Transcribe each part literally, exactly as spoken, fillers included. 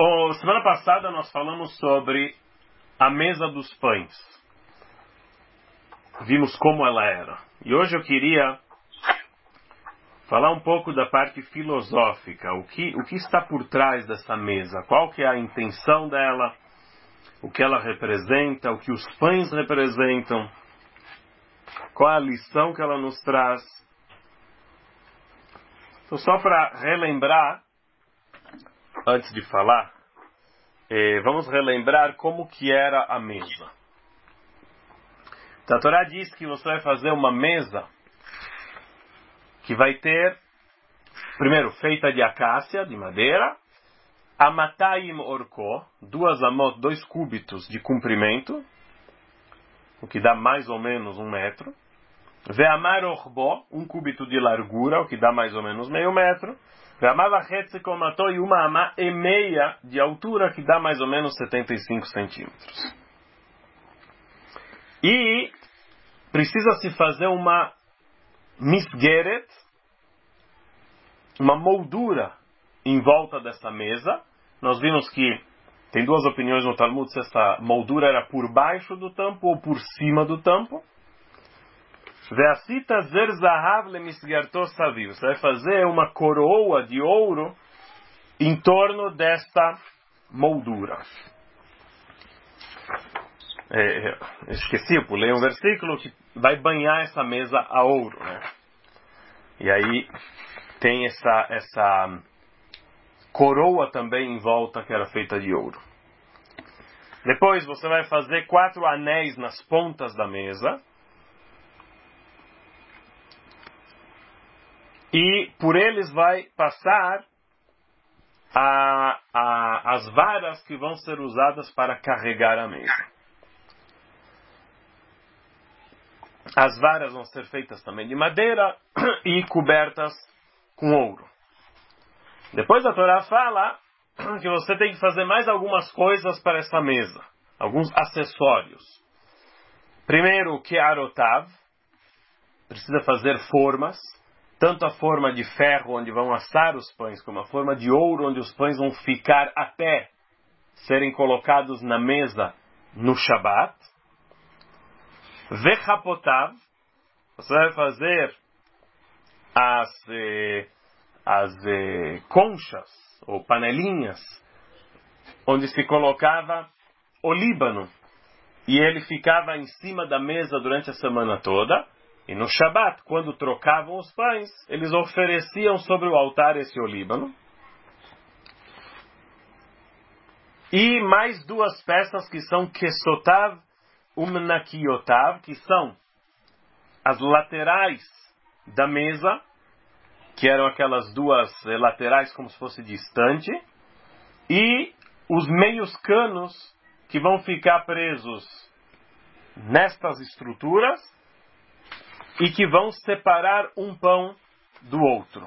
Oh, semana passada nós falamos sobre a mesa dos pães. Vimos como ela era. E hoje eu queria falar um pouco da parte filosófica. O que, o que está por trás dessa mesa? Qual que é a intenção dela? O que ela representa? O que os pães representam? Qual é a lição que ela nos traz? Então, só para relembrar, antes de falar, eh, vamos relembrar como que era a mesa. A Torá diz que você vai fazer uma mesa que vai ter, primeiro, feita de acácia, de madeira, amatayim orko, duas amot, dois cúbitos de comprimento, o que dá mais ou menos um metro, ve'amar orbo, um cúbito de largura, o que dá mais ou menos meio metro, ve'amar vachetze komato, e uma amá e meia de altura, que dá mais ou menos setenta e cinco centímetros. E precisa se fazer uma misgeret, uma moldura em volta dessa mesa. Nós vimos que tem duas opiniões no Talmud, se essa moldura era por baixo do tampo ou por cima do tampo. Ve'asita zer zahav lemisgerto saviv. Você vai fazer uma coroa de ouro em torno desta moldura. É, esqueci, eu pulei um versículo que vai banhar essa mesa a ouro, né? E aí tem essa, essa coroa também em volta que era feita de ouro. Depois você vai fazer quatro anéis nas pontas da mesa. E por eles vai passar a, a, as varas que vão ser usadas para carregar a mesa. As varas vão ser feitas também de madeira e cobertas com ouro. Depois a Torá fala que você tem que fazer mais algumas coisas para essa mesa. Alguns acessórios. Primeiro, que arotav. Precisa fazer formas. Tanto a forma de ferro onde vão assar os pães, como a forma de ouro onde os pães vão ficar até serem colocados na mesa no Shabat. Vechapotav, você vai fazer as, eh, as eh, conchas ou panelinhas onde se colocava o líbano e ele ficava em cima da mesa durante a semana toda. E no Shabat, quando trocavam os pães, eles ofereciam sobre o altar esse olíbano. E mais duas peças que são kesotav umnakiotav, que são as laterais da mesa, que eram aquelas duas laterais como se fosse distante, e os meios canos que vão ficar presos nestas estruturas, e que vão separar um pão do outro.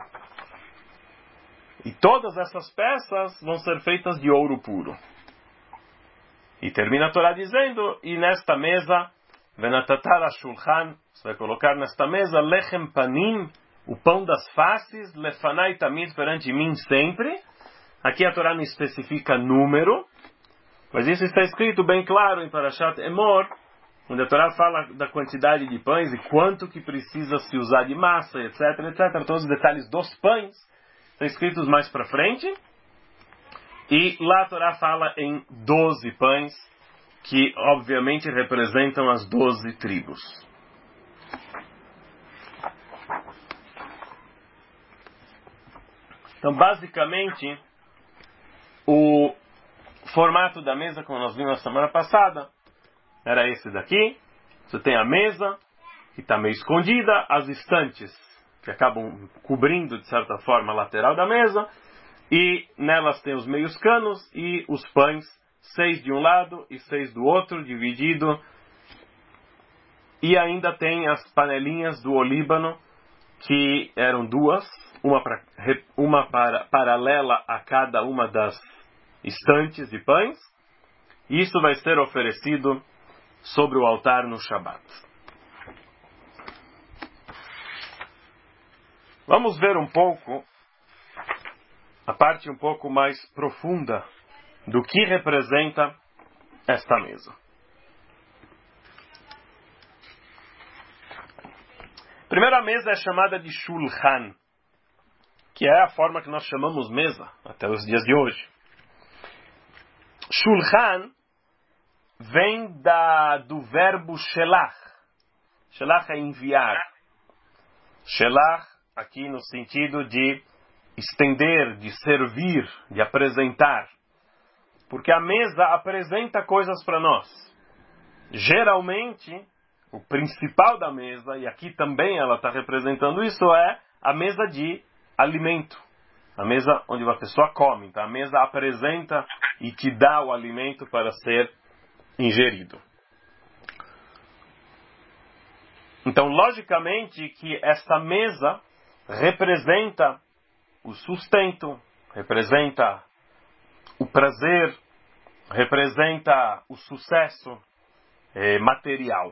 E todas essas peças vão ser feitas de ouro puro. E termina a Torá dizendo, e nesta mesa, venatatar shulchan, você vai colocar nesta mesa, lechem panim, o pão das faces, lefanai tamid, perante mim sempre. Aqui a Torá não especifica número, mas isso está escrito bem claro em Parashat Emor, onde a Torá fala da quantidade de pães e quanto que precisa se usar de massa, etc, etcétera. Todos os detalhes dos pães estão escritos mais para frente. E lá a Torá fala em doze pães, que obviamente representam as doze tribos. Então, basicamente, o formato da mesa, como nós vimos na semana passada, era esse daqui. Você tem a mesa, que está meio escondida, as estantes, que acabam cobrindo, de certa forma, a lateral da mesa, e nelas tem os meios canos e os pães, seis de um lado e seis do outro, dividido. E ainda tem as panelinhas do olíbano, que eram duas, uma, pra, uma para, paralela a cada uma das estantes de pães. E isso vai ser oferecido sobre o altar no Shabat. Vamos ver um pouco a parte um pouco mais profunda do que representa esta mesa. A primeira mesa é chamada de Shulchan, que é a forma que nós chamamos mesa até os dias de hoje. Shulchan vem da, do verbo shelach. Shelach é enviar. Shelach, aqui no sentido de estender, de servir, de apresentar. Porque a mesa apresenta coisas para nós. Geralmente, o principal da mesa, e aqui também ela está representando isso, é a mesa de alimento. A mesa onde uma pessoa come. Então a mesa apresenta e te dá o alimento para ser ingerido. Então, logicamente, que esta mesa representa o sustento, representa o prazer, representa o sucesso eh, material.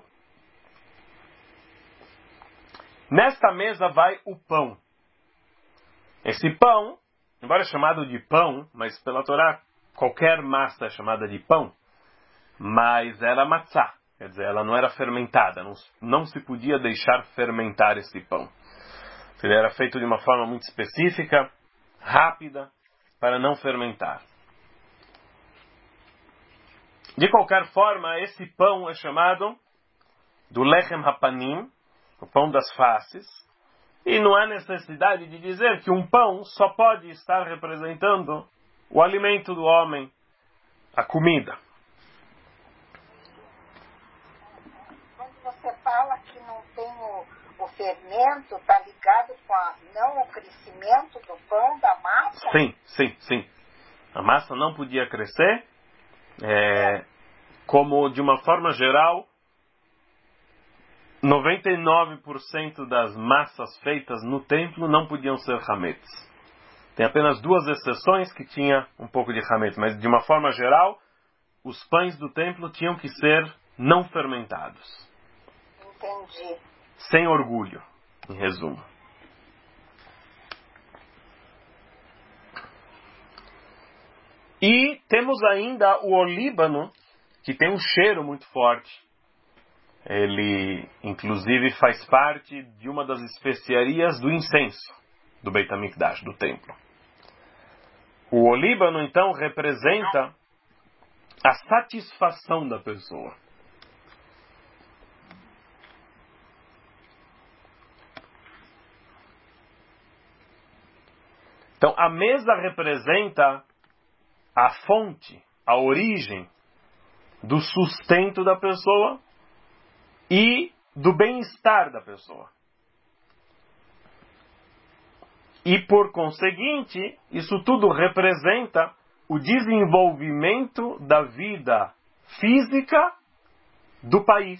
Nesta mesa vai o pão. Esse pão, embora chamado de pão, mas pela Torá qualquer massa é chamada de pão, mas era matzá, quer dizer, ela não era fermentada, não, não se podia deixar fermentar esse pão. Ele era feito de uma forma muito específica, rápida, para não fermentar. De qualquer forma, esse pão é chamado do lechem hapanim, o pão das faces, e não há necessidade de dizer que um pão só pode estar representando o alimento do homem, a comida. Quando você fala que não tem o, o fermento, está ligado com a, não o crescimento do pão, da massa? Sim, sim, sim. A massa não podia crescer, é, como de uma forma geral, noventa e nove por cento das massas feitas no templo não podiam ser hametz. Tem apenas duas exceções que tinha um pouco de hametz, mas de uma forma geral, os pães do templo tinham que ser não fermentados. Entendi. Sem orgulho, em resumo. E temos ainda o olíbano, que tem um cheiro muito forte. Ele, inclusive, faz parte de uma das especiarias do incenso do Beit HaMikdash, do templo. O olíbano, então, representa a satisfação da pessoa. Então, a mesa representa a fonte, a origem do sustento da pessoa e do bem-estar da pessoa. E, por conseguinte, isso tudo representa o desenvolvimento da vida física do país.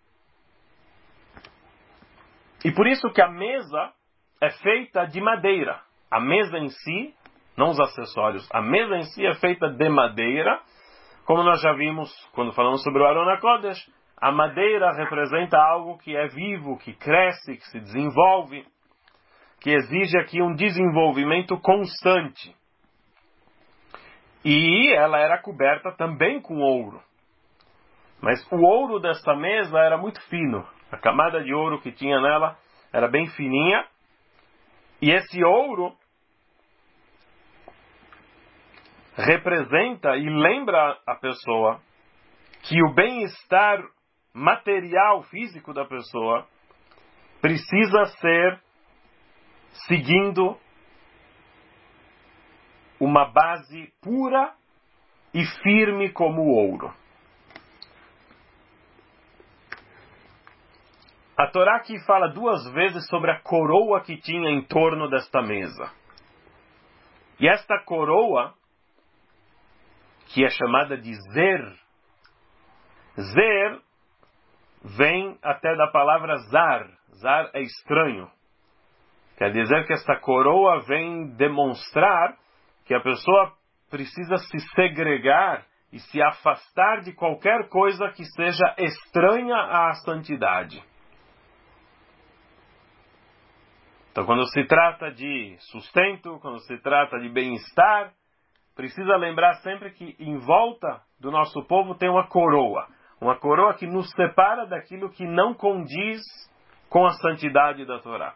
E por isso que a mesa é feita de madeira. A mesa em si, não os acessórios, a mesa em si é feita de madeira, como nós já vimos quando falamos sobre o Aron HaKodesh. A madeira representa algo que é vivo, que cresce, que se desenvolve, que exige aqui um desenvolvimento constante. E ela era coberta também com ouro. Mas o ouro desta mesa era muito fino. A camada de ouro que tinha nela era bem fininha. E esse ouro representa e lembra a pessoa que o bem-estar material, físico da pessoa precisa ser seguindo uma base pura e firme como o ouro. A Torá aqui fala duas vezes sobre a coroa que tinha em torno desta mesa. E esta coroa, que é chamada de Zer, Zer vem até da palavra Zar. Zar é estranho. Quer dizer que esta coroa vem demonstrar que a pessoa precisa se segregar e se afastar de qualquer coisa que seja estranha à santidade. Então, quando se trata de sustento, quando se trata de bem-estar, a precisa lembrar sempre que em volta do nosso povo tem uma coroa. Uma coroa que nos separa daquilo que não condiz com a santidade da Torá.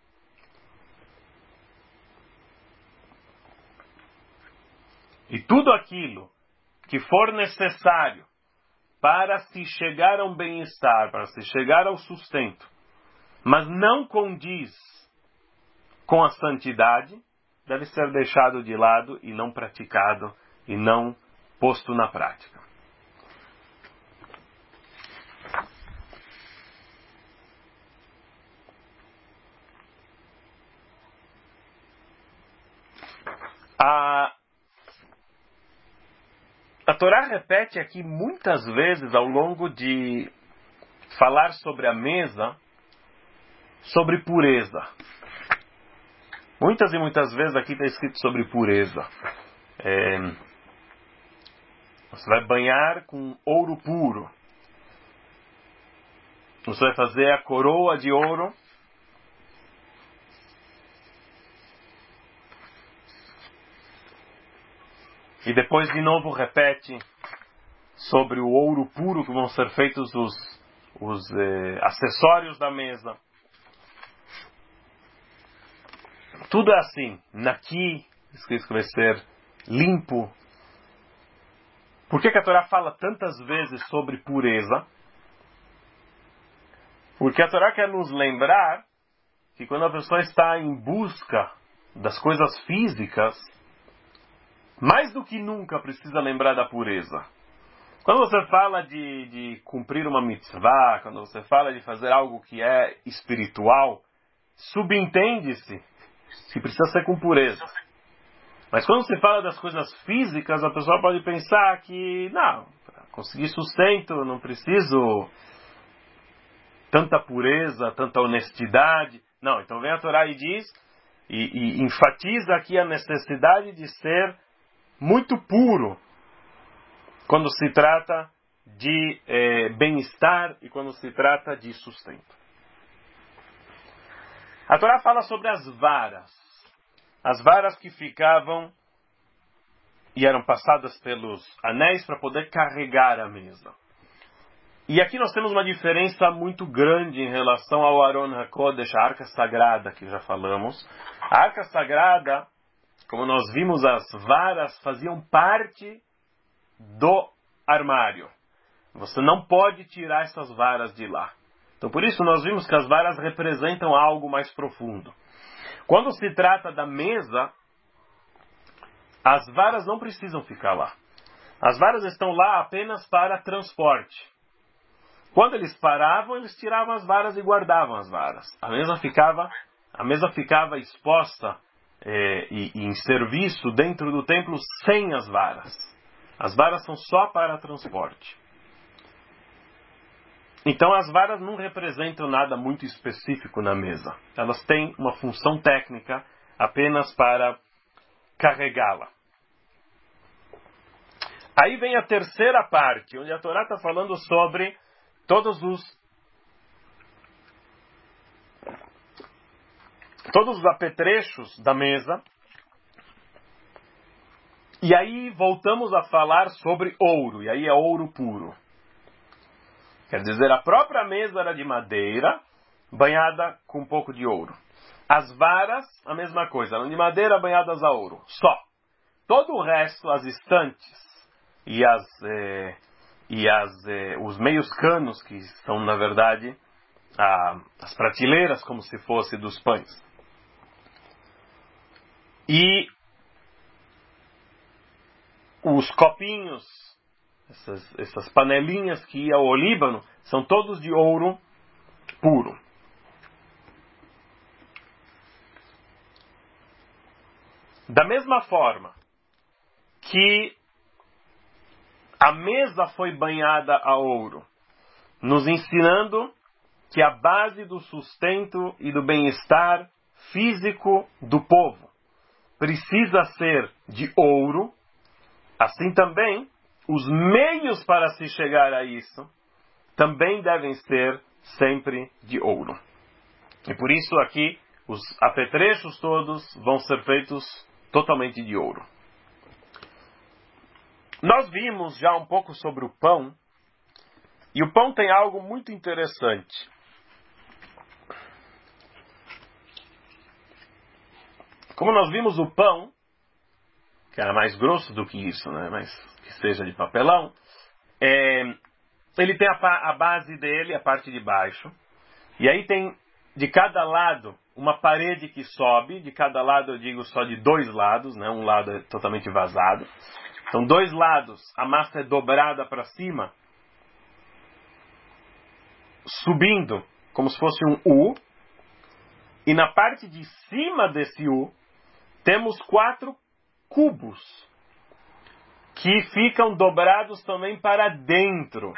E tudo aquilo que for necessário para se chegar a um bem-estar, para se chegar ao sustento, mas não condiz com a santidade, deve ser deixado de lado e não praticado e não posto na prática. A, a Torá repete aqui muitas vezes ao longo de falar sobre a mesa, sobre pureza. Muitas e muitas vezes aqui está escrito sobre pureza. É, você vai banhar com ouro puro. Você vai fazer a coroa de ouro. E depois de novo repete sobre o ouro puro que vão ser feitos os, os eh, acessórios da mesa. Tudo é assim, naqui, escrito que vai ser limpo. Por que que a Torá fala tantas vezes sobre pureza? Porque a Torá quer nos lembrar que quando a pessoa está em busca das coisas físicas, mais do que nunca precisa lembrar da pureza. Quando você fala de, de cumprir uma mitzvah, quando você fala de fazer algo que é espiritual, subentende-se que precisa ser com pureza. Mas quando se fala das coisas físicas, a pessoa pode pensar que, não, para conseguir sustento, eu não preciso tanta pureza, tanta honestidade. Não, então vem a Torá e diz, e, e enfatiza aqui a necessidade de ser muito puro quando se trata de eh, bem-estar e quando se trata de sustento. A Torá fala sobre as varas. As varas que ficavam e eram passadas pelos anéis para poder carregar a mesa. E aqui nós temos uma diferença muito grande em relação ao Aron HaKodesh, a Arca Sagrada, que já falamos. A Arca Sagrada, como nós vimos, as varas faziam parte do armário. Você não pode tirar essas varas de lá. Então por isso nós vimos que as varas representam algo mais profundo. Quando se trata da mesa, as varas não precisam ficar lá. As varas estão lá apenas para transporte. Quando eles paravam, eles tiravam as varas e guardavam as varas. A mesa ficava, a mesa ficava exposta eh, e, e em serviço dentro do templo sem as varas. As varas são só para transporte. Então as varas não representam nada muito específico na mesa. Elas têm uma função técnica apenas para carregá-la. Aí vem a terceira parte, onde a Torá está falando sobre todos os todos os apetrechos da mesa. E aí voltamos a falar sobre ouro, e aí é ouro puro. Quer dizer, a própria mesa era de madeira, banhada com um pouco de ouro. As varas, a mesma coisa, eram de madeira banhadas a ouro. Só. Todo o resto, as estantes e, as, eh, e as, eh, os meios canos, que são, na verdade, a, as prateleiras, como se fosse dos pães. E os copinhos, Essas, essas panelinhas que iam ao Líbano, são todos de ouro puro. Da mesma forma que a mesa foi banhada a ouro, nos ensinando que a base do sustento e do bem-estar físico do povo precisa ser de ouro, assim também os meios para se chegar a isso também devem ser sempre de ouro. E por isso aqui os apetrechos todos vão ser feitos totalmente de ouro. Nós vimos já um pouco sobre o pão, e o pão tem algo muito interessante. Como nós vimos o pão, que era mais grosso do que isso, né? Mas que seja de papelão, é, ele tem a, a base dele, a parte de baixo, e aí tem de cada lado uma parede que sobe, de cada lado eu digo só de dois lados, né? Um lado é totalmente vazado. Então, dois lados, a massa é dobrada para cima, subindo, como se fosse um U, e na parte de cima desse U, temos quatro cubos, que ficam dobrados também para dentro,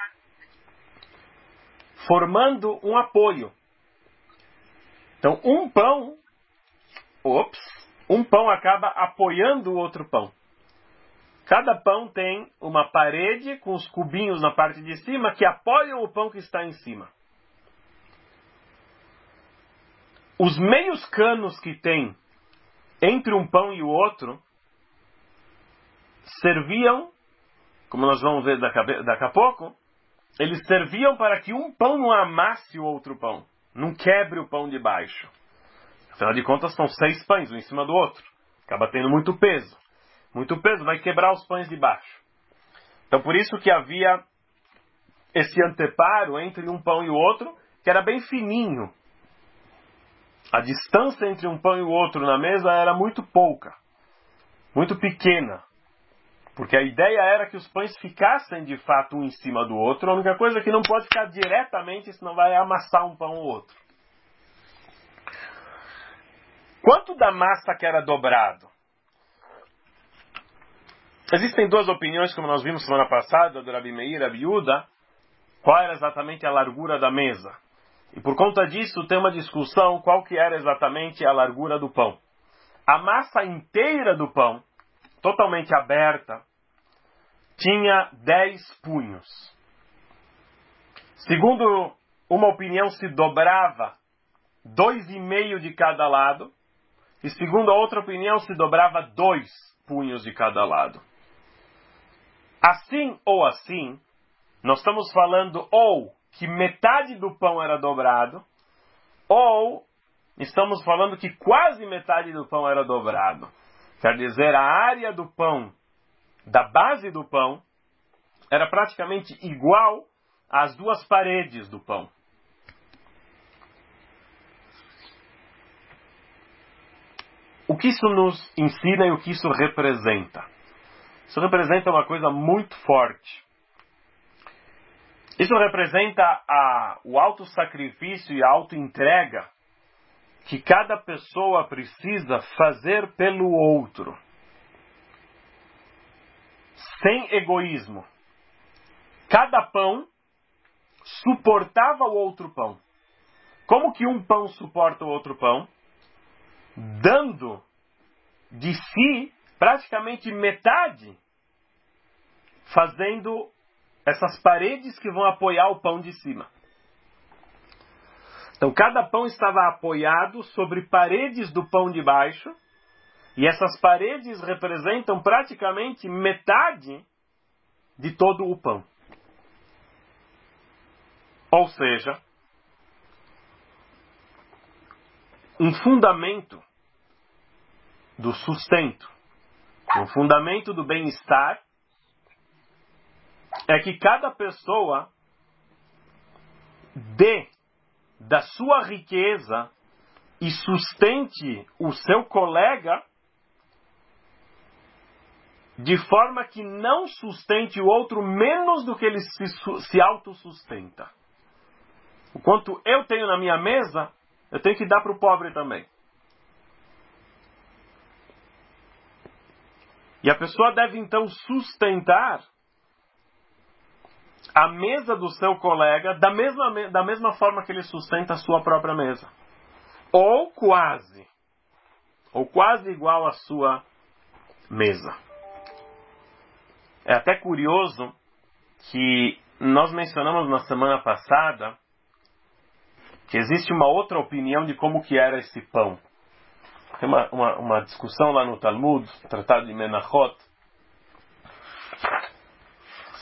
formando um apoio. Então, um pão, ops, um pão acaba apoiando o outro pão. Cada pão tem uma parede com os cubinhos na parte de cima que apoiam o pão que está em cima. Os meios canos que tem entre um pão e o outro serviam, como nós vamos ver daqui, daqui a pouco, eles serviam para que um pão não amasse o outro pão, não quebre o pão de baixo. Afinal de contas, são seis pães, um em cima do outro. Acaba tendo muito peso. Muito peso vai quebrar os pães de baixo. Então, por isso que havia esse anteparo entre um pão e o outro, que era bem fininho. A distância entre um pão e o outro na mesa era muito pouca, muito pequena. Porque a ideia era que os pães ficassem de fato um em cima do outro. A única coisa é que não pode ficar diretamente, senão vai amassar um pão ou outro. Quanto da massa que era dobrado? Existem duas opiniões, como nós vimos semana passada, do Rabi Meir e Rabi Yehuda, qual era exatamente a largura da mesa. E por conta disso tem uma discussão qual que era exatamente a largura do pão. A massa inteira do pão, totalmente aberta, tinha dez punhos. Segundo uma opinião, se dobrava dois e meio de cada lado, e segundo a outra opinião, se dobrava dois punhos de cada lado. Assim ou assim, nós estamos falando ou que metade do pão era dobrado, ou estamos falando que quase metade do pão era dobrado. Quer dizer, a área do pão, da base do pão, era praticamente igual às duas paredes do pão. O que isso nos ensina e o que isso representa? Isso representa uma coisa muito forte. Isso representa a, o auto-sacrifício e a auto-entrega que cada pessoa precisa fazer pelo outro. Sem egoísmo. Cada pão suportava o outro pão. Como que um pão suporta o outro pão? Dando de si praticamente metade, fazendo essas paredes que vão apoiar o pão de cima. Então, cada pão estava apoiado sobre paredes do pão de baixo, e essas paredes representam praticamente metade de todo o pão. Ou seja, um fundamento do sustento, um fundamento do bem-estar, é que cada pessoa dê da sua riqueza e sustente o seu colega de forma que não sustente o outro menos do que ele se, se autossustenta. O quanto eu tenho na minha mesa, eu tenho que dar para o pobre também. E a pessoa deve então sustentar a mesa do seu colega da mesma, da mesma forma que ele sustenta a sua própria mesa. Ou quase. Ou quase igual à sua mesa. É até curioso que nós mencionamos na semana passada que existe uma outra opinião de como que era esse pão. Tem uma, uma, uma discussão lá no Talmud, Tratado de Menachot,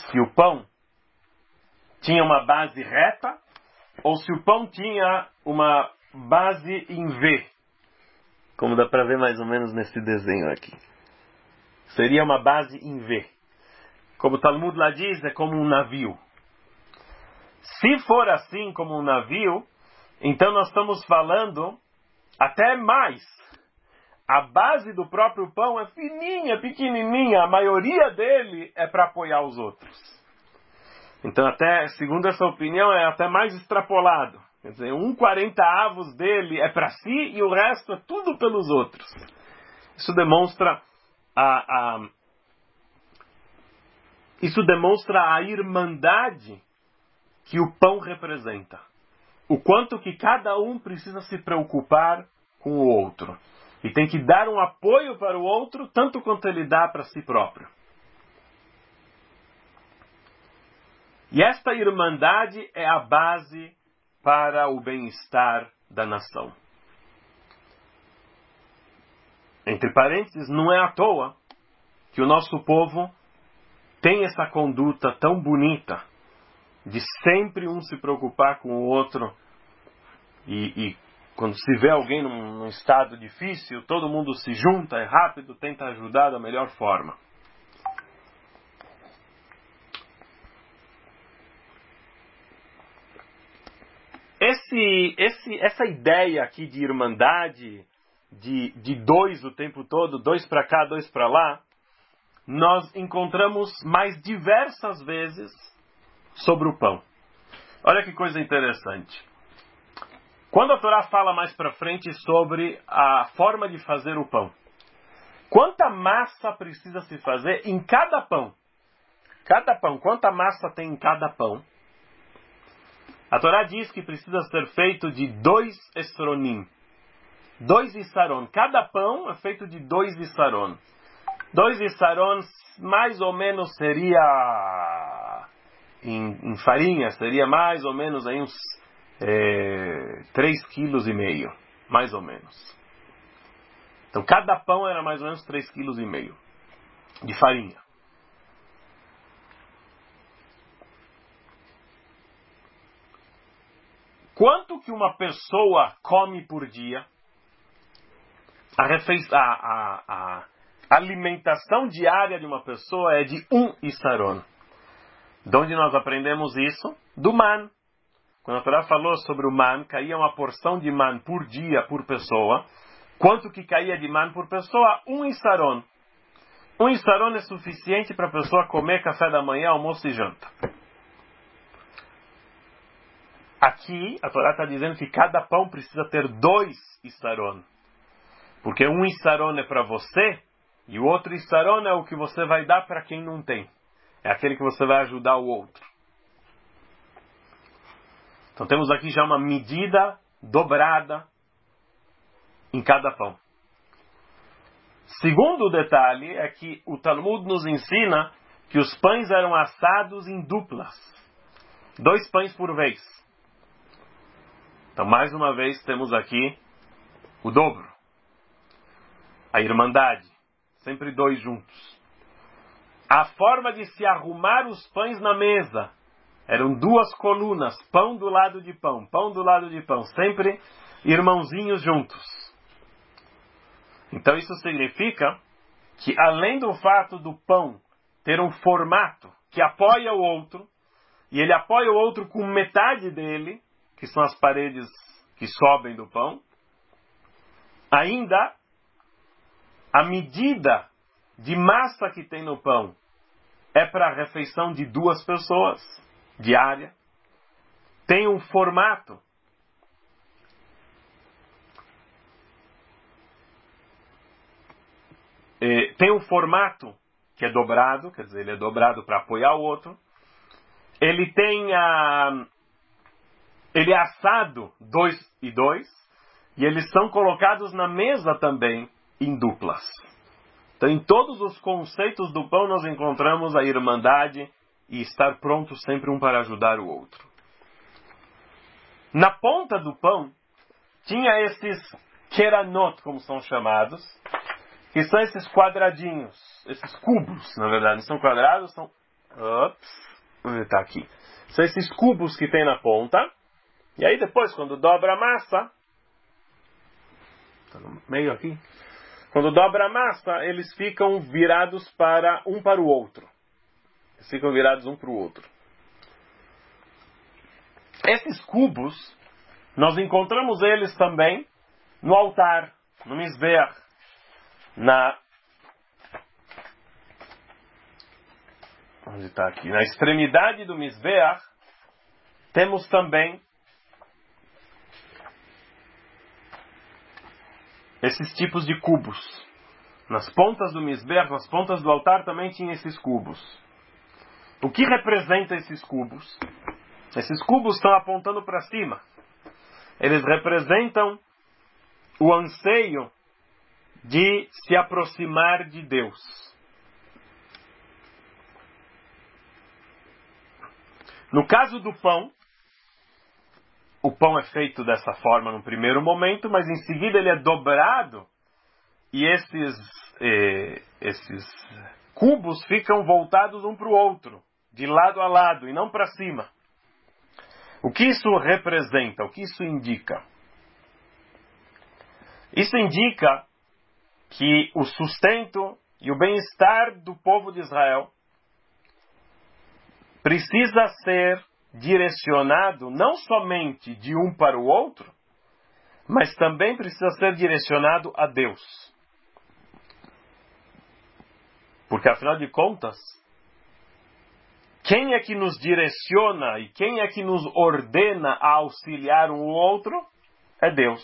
se o pão tinha uma base reta ou se o pão tinha uma base em V. Como dá para ver mais ou menos nesse desenho aqui. Seria uma base em V. Como o Talmud lá diz, é como um navio. Se for assim como um navio, então nós estamos falando até mais. A base do próprio pão é fininha, pequenininha. A maioria dele é para apoiar os outros. Então, até, segundo essa opinião, é até mais extrapolado. Quer dizer, um quarenta avos dele é para si e o resto é tudo pelos outros. Isso demonstra a, a, isso demonstra a irmandade que o pão representa. O quanto que cada um precisa se preocupar com o outro. E tem que dar um apoio para o outro, tanto quanto ele dá para si próprio. E esta irmandade é a base para o bem-estar da nação. Entre parênteses, não é à toa que o nosso povo tem essa conduta tão bonita de sempre um se preocupar com o outro e, e quando se vê alguém num, num estado difícil, todo mundo se junta, é rápido, tenta ajudar da melhor forma. Esse, esse, essa ideia aqui de irmandade, de, de dois o tempo todo, dois para cá, dois para lá, nós encontramos mais diversas vezes sobre o pão. Olha que coisa interessante. Quando a Torá fala mais para frente sobre a forma de fazer o pão, quanta massa precisa se fazer em cada pão? Cada pão, quanta massa tem em cada pão? A Torá diz que precisa ser feito de dois esronim. Dois isaron. Cada pão é feito de dois isaron. Dois isaron mais ou menos seria em, em farinha, seria mais ou menos aí uns é, três quilos e meio. Mais ou menos. Então cada pão era mais ou menos três quilos e meio de farinha. Quanto que uma pessoa come por dia? A, refeição, a, a, a alimentação diária de uma pessoa é de um isaron. De onde nós aprendemos isso? Do man. Quando a Torá falou sobre o man, caía uma porção de man por dia, por pessoa. Quanto que caía de man por pessoa? Um isaron. Um isaron é suficiente para a pessoa comer café da manhã, almoço e janta. Aqui, a Torá está dizendo que cada pão precisa ter dois isaron. Porque um isaron é para você, e o outro isaron é o que você vai dar para quem não tem. É aquele que você vai ajudar o outro. Então temos aqui já uma medida dobrada em cada pão. Segundo detalhe é que o Talmud nos ensina que os pães eram assados em duplas. Dois pães por vez. Então, mais uma vez, temos aqui o dobro. A irmandade. Sempre dois juntos. A forma de se arrumar os pães na mesa. Eram duas colunas. Pão do lado de pão. Pão do lado de pão. Sempre irmãozinhos juntos. Então, isso significa que, além do fato do pão ter um formato que apoia o outro, e ele apoia o outro com metade dele, que são as paredes que sobem do pão, ainda a medida de massa que tem no pão é para a refeição de duas pessoas diária. Tem um formato. É, tem um formato que é dobrado, quer dizer, ele é dobrado para apoiar o outro. Ele tem a... Ele é assado dois e dois, e eles são colocados na mesa também em duplas. Então, em todos os conceitos do pão, nós encontramos a irmandade e estar pronto sempre um para ajudar o outro. Na ponta do pão, tinha esses keranot, como são chamados, que são esses quadradinhos, esses cubos, na verdade, não são quadrados, são Ops, onde está aqui? São esses cubos que tem na ponta. E aí depois, quando dobra a massa, está no meio aqui. Quando dobra a massa, eles ficam virados para um para o outro. Eles ficam virados um para o outro. Esses cubos, nós encontramos eles também no altar, no Mizbeach, na onde está aqui? Na extremidade do Mizbeach, temos também esses tipos de cubos. Nas pontas do Mizbeach, nas pontas do altar, também tinha esses cubos. O que representa esses cubos? Esses cubos estão apontando para cima. Eles representam o anseio de se aproximar de Deus. No caso do pão, o pão é feito dessa forma no primeiro momento, mas em seguida ele é dobrado e esses, eh, esses cubos ficam voltados um para o outro, de lado a lado e não para cima. O que isso representa? O que isso indica? Isso indica que o sustento e o bem-estar do povo de Israel precisa ser direcionado não somente de um para o outro, mas também precisa ser direcionado a Deus. Porque, afinal de contas, quem é que nos direciona e quem é que nos ordena a auxiliar um outro? É Deus.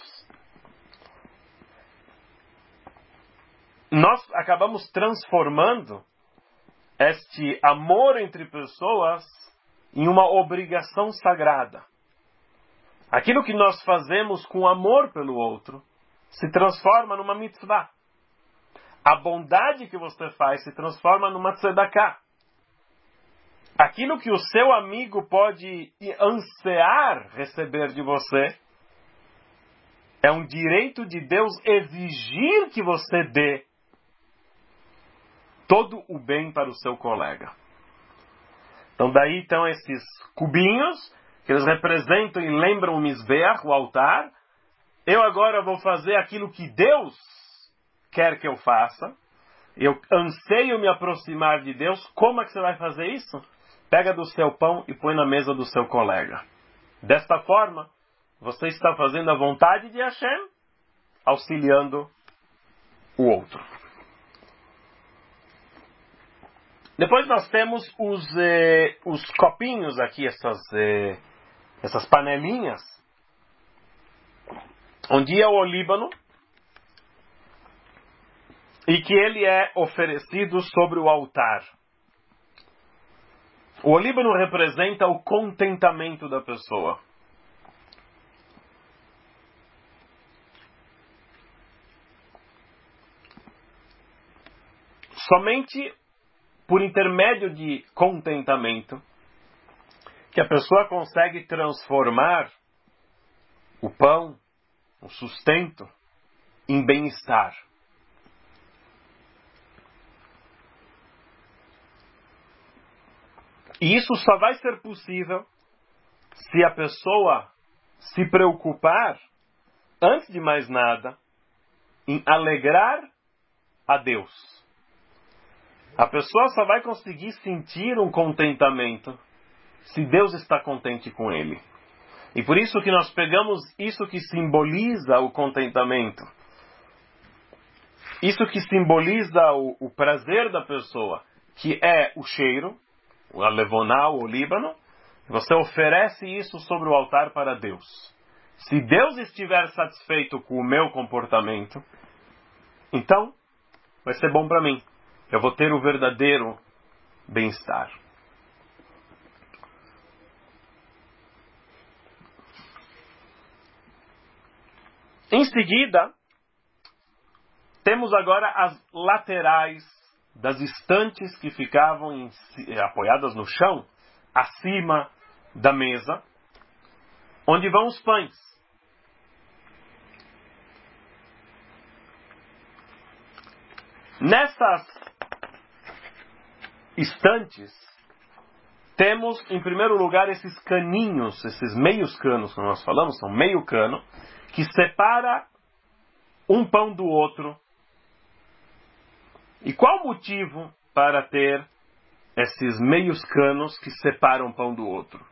Nós acabamos transformando este amor entre pessoas em uma obrigação sagrada. Aquilo que nós fazemos com amor pelo outro se transforma numa mitzvah. A bondade que você faz se transforma numa tzedakah. Aquilo que o seu amigo pode ansiar receber de você é um direito de Deus exigir que você dê todo o bem para o seu colega. Então daí estão esses cubinhos, que eles representam e lembram o Mizbeach, o altar. Eu agora vou fazer aquilo que Deus quer que eu faça. Eu anseio me aproximar de Deus. Como é que você vai fazer isso? Pega do seu pão e põe na mesa do seu colega. Desta forma, você está fazendo a vontade de Hashem, auxiliando o outro. Depois nós temos os, eh, os copinhos aqui, essas, eh, essas panelinhas, onde é o olíbano, e que ele é oferecido sobre o altar. O olíbano representa o contentamento da pessoa. Somente por intermédio de contentamento que a pessoa consegue transformar o pão, o sustento, em bem-estar. E isso só vai ser possível se a pessoa se preocupar, antes de mais nada, em alegrar a Deus. A pessoa só vai conseguir sentir um contentamento se Deus está contente com ele. E por isso que nós pegamos isso que simboliza o contentamento. Isso que simboliza o, o prazer da pessoa, que é o cheiro, o alevoná, o olíbano. Você oferece isso sobre o altar para Deus. Se Deus estiver satisfeito com o meu comportamento, então vai ser bom para mim. Eu vou ter o verdadeiro bem-estar. Em seguida, temos agora as laterais das estantes que ficavam em, apoiadas no chão, acima da mesa, onde vão os pães. Nessas estantes, temos, em primeiro lugar, esses caninhos, esses meios canos que nós falamos, são meio cano, que separa um pão do outro. E qual o motivo para ter esses meios canos que separam um pão do outro?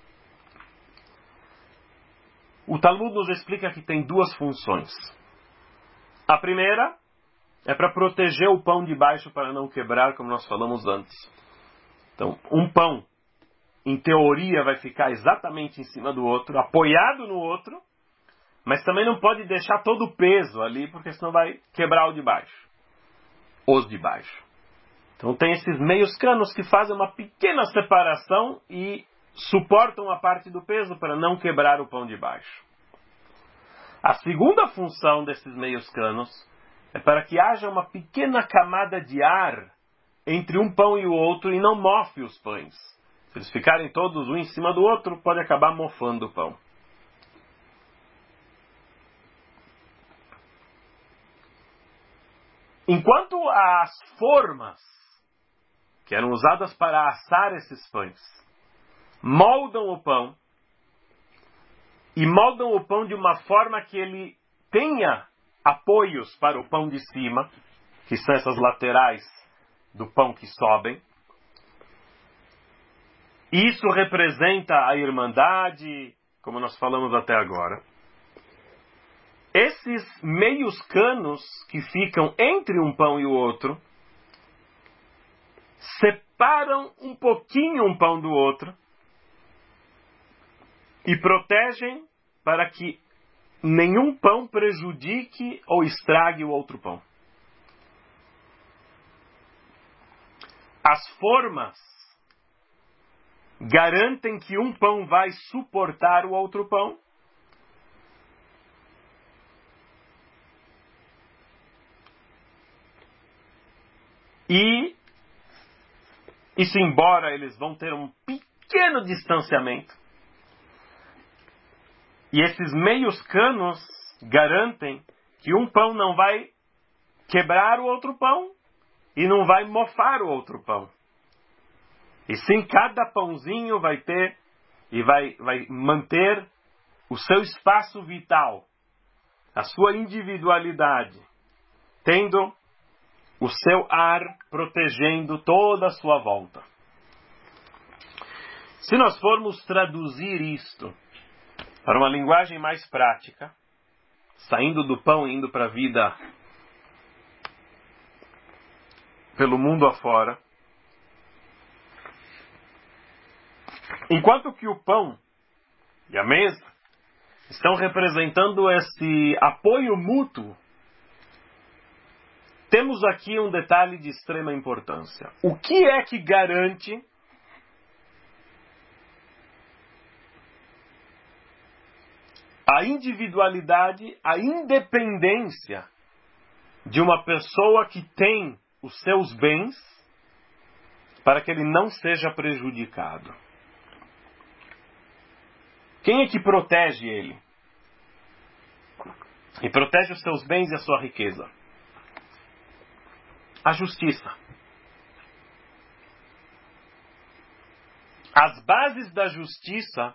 O Talmud nos explica que tem duas funções. A primeira é para proteger o pão de baixo para não quebrar, como nós falamos antes. Então, um pão, em teoria, vai ficar exatamente em cima do outro, apoiado no outro, mas também não pode deixar todo o peso ali, porque senão vai quebrar o de baixo. Os de baixo. Então tem esses meios canos que fazem uma pequena separação e suportam a parte do peso para não quebrar o pão de baixo. A segunda função desses meios canos é para que haja uma pequena camada de ar entre um pão e o outro e não mofe os pães. Se eles ficarem todos um em cima do outro, pode acabar mofando o pão. Enquanto as formas que eram usadas para assar esses pães moldam o pão, e moldam o pão de uma forma que ele tenha apoios para o pão de cima, que são essas laterais do pão que sobem. Isso representa a irmandade, como nós falamos até agora. Esses meios canos que ficam entre um pão e o outro separam um pouquinho um pão do outro e protegem para que nenhum pão prejudique ou estrague o outro pão. As formas garantem que um pão vai suportar o outro pão. E isso, embora eles vão ter um pequeno distanciamento, e esses meios canos garantem que um pão não vai quebrar o outro pão e não vai mofar o outro pão. E sim, cada pãozinho vai ter e vai, vai manter o seu espaço vital, a sua individualidade, tendo o seu ar protegendo toda a sua volta. Se nós formos traduzir isto para uma linguagem mais prática, saindo do pão e indo para a vida pelo mundo afora, enquanto que o pão e a mesa estão representando esse apoio mútuo, temos aqui um detalhe de extrema importância. O que é que garante a individualidade, a independência de uma pessoa que tem os seus bens para que ele não seja prejudicado? Quem é que protege ele? E protege os seus bens e a sua riqueza? A justiça. As bases da justiça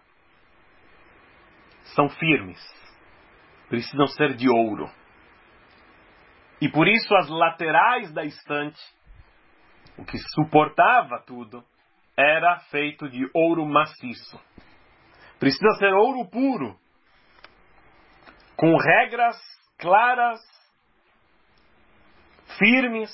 são firmes. Precisam ser de ouro. E por isso as laterais da estante, o que suportava tudo, era feito de ouro maciço. Precisa ser ouro puro, com regras claras, firmes,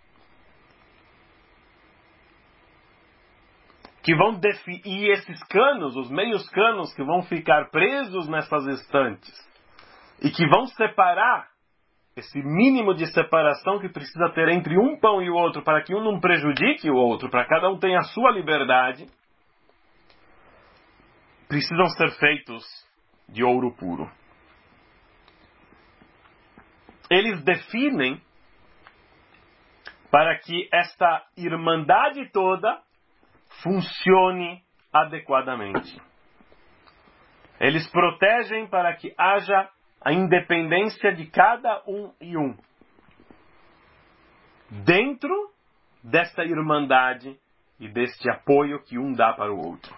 que vão definir, e esses canos, os meios canos que vão ficar presos nessas estantes e que vão separar esse mínimo de separação que precisa ter entre um pão e o outro para que um não prejudique o outro, para cada um tenha a sua liberdade, precisam ser feitos de ouro puro. Eles definem para que esta irmandade toda funcione adequadamente. Eles protegem para que haja a independência de cada um e um. Dentro desta irmandade e deste apoio que um dá para o outro.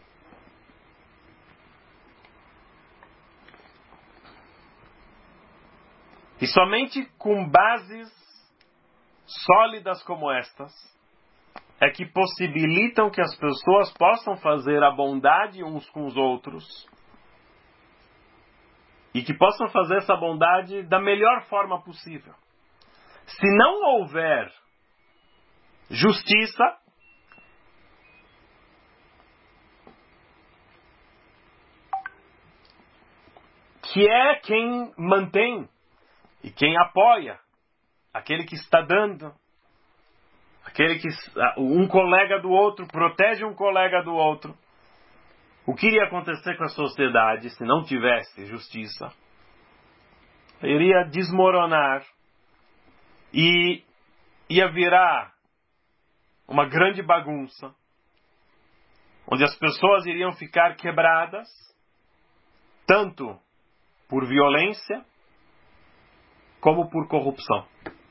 E somente com bases sólidas como estas é que possibilitam que as pessoas possam fazer a bondade uns com os outros e que possam fazer essa bondade da melhor forma possível. Se não houver justiça, que é quem mantém e quem apoia, aquele que está dando, aquele que um colega do outro protege um colega do outro. O que iria acontecer com a sociedade se não tivesse justiça? Iria desmoronar e ia virar uma grande bagunça, onde as pessoas iriam ficar quebradas, tanto por violência como por corrupção.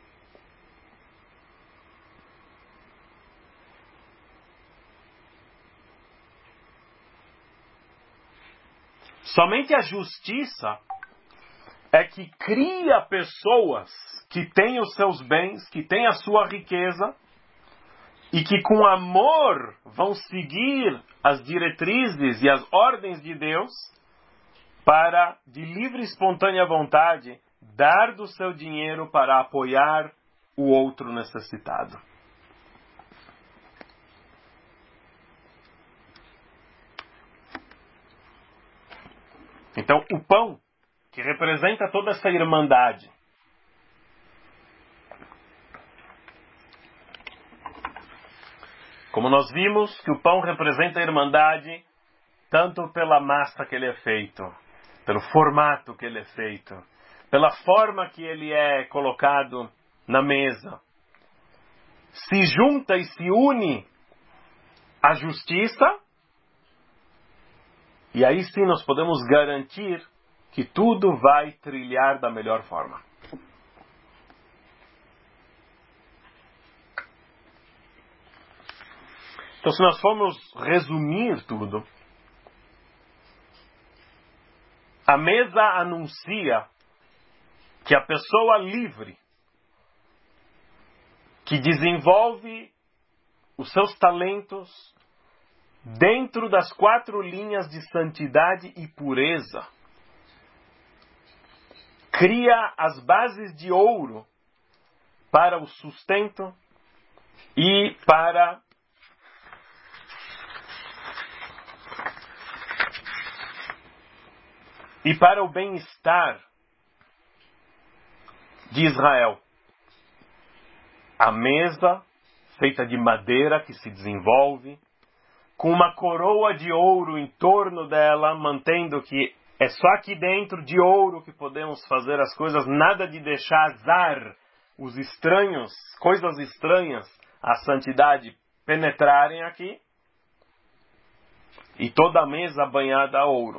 Somente a justiça é que cria pessoas que têm os seus bens, que têm a sua riqueza e que com amor vão seguir as diretrizes e as ordens de Deus para, de livre e espontânea vontade, dar do seu dinheiro para apoiar o outro necessitado. Então, o pão, que representa toda essa irmandade, como nós vimos que o pão representa a irmandade tanto pela massa que ele é feito, pelo formato que ele é feito, pela forma que ele é colocado na mesa, se junta e se une à justiça, e aí sim nós podemos garantir que tudo vai trilhar da melhor forma. Então, se nós formos resumir tudo, a mesa anuncia que a pessoa livre, que desenvolve os seus talentos dentro das quatro linhas de santidade e pureza, cria as bases de ouro para o sustento e para e para o bem-estar de Israel. A mesa feita de madeira que se desenvolve, com uma coroa de ouro em torno dela, mantendo que é só aqui dentro de ouro que podemos fazer as coisas, nada de deixar azar os estranhos, coisas estranhas à santidade penetrarem aqui, e toda a mesa banhada a ouro.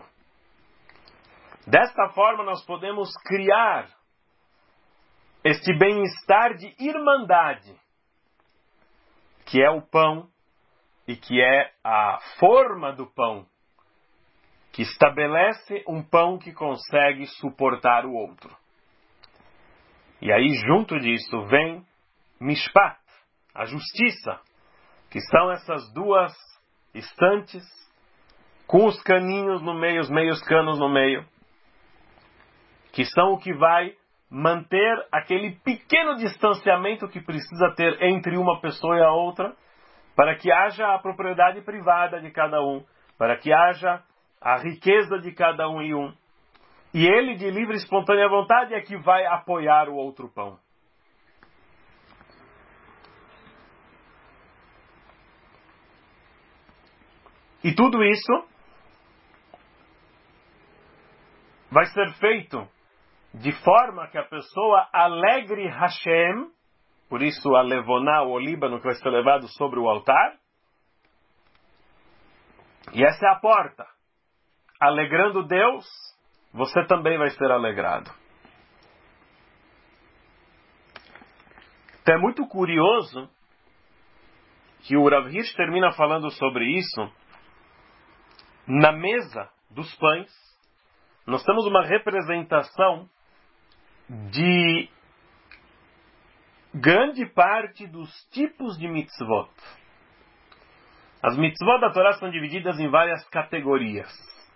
Desta forma nós podemos criar este bem-estar de irmandade, que é o pão e que é a forma do pão, que estabelece um pão que consegue suportar o outro. E aí junto disso vem Mishpat, a justiça, que são essas duas estantes com os caninhos no meio, os meios canos no meio, que são o que vai manter aquele pequeno distanciamento que precisa ter entre uma pessoa e a outra, para que haja a propriedade privada de cada um, para que haja a riqueza de cada um e um. E ele, de livre e espontânea vontade, é que vai apoiar o outro pão. E tudo isso vai ser feito de forma que a pessoa alegre Hashem, por isso a levoná, o olíbano que vai ser levado sobre o altar, e essa é a porta. Alegrando Deus, você também vai ser alegrado. Então é muito curioso que o Rav Hirsch termina falando sobre isso. Na mesa dos pães, nós temos uma representação de grande parte dos tipos de mitzvot. As mitzvot da Torá são divididas em várias categorias.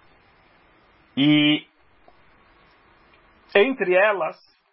E entre elas,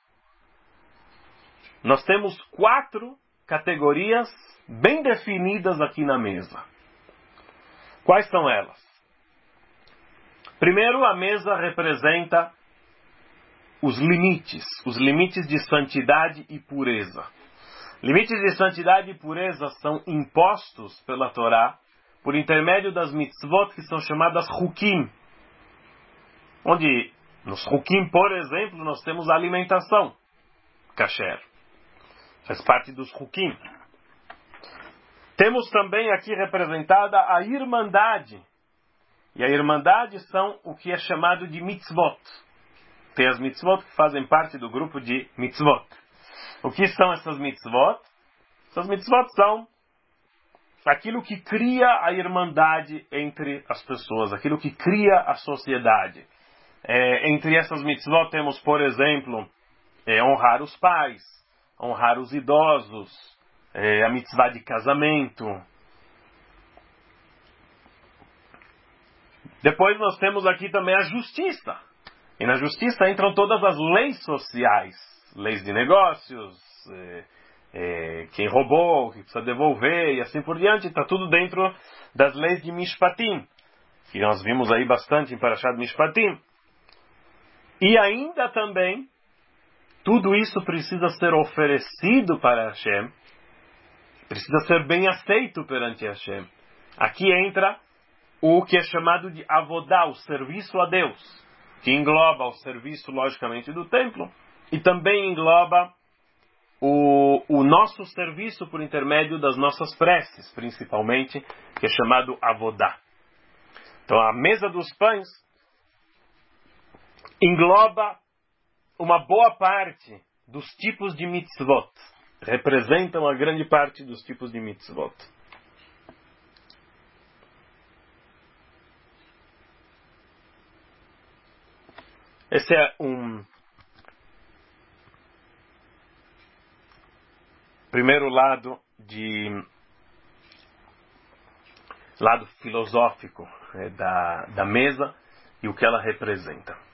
nós temos quatro categorias bem definidas aqui na mesa. Quais são elas? Primeiro, a mesa representa os limites, os limites de santidade e pureza. Limites de santidade e pureza são impostos pela Torá por intermédio das mitzvot que são chamadas Hukim. Onde, nos Hukim, por exemplo, nós temos a alimentação kasher. Faz parte dos Hukim. Temos também aqui representada a irmandade. E a irmandade são o que é chamado de mitzvot. Tem as mitzvot que fazem parte do grupo de mitzvot. O que são essas mitzvot? Essas mitzvot são aquilo que cria a irmandade entre as pessoas, aquilo que cria a sociedade. É, entre essas mitzvot temos, por exemplo, é, honrar os pais, honrar os idosos, é, a mitzvah de casamento. Depois nós temos aqui também a justiça. E na justiça entram todas as leis sociais, leis de negócios, é, é, quem roubou, que precisa devolver e assim por diante. Está tudo dentro das leis de Mishpatim, que nós vimos aí bastante em Parashat Mishpatim. E ainda também, tudo isso precisa ser oferecido para Hashem, precisa ser bem aceito perante Hashem. Aqui entra o que é chamado de avodá, o serviço a Deus, que engloba o serviço, logicamente, do templo, e também engloba o, o nosso serviço por intermédio das nossas preces, principalmente, que é chamado avodá. Então, a mesa dos pães engloba uma boa parte dos tipos de mitzvot, representam a grande parte dos tipos de mitzvot. Esse é um primeiro lado de lado filosófico é, da, da mesa e o que ela representa.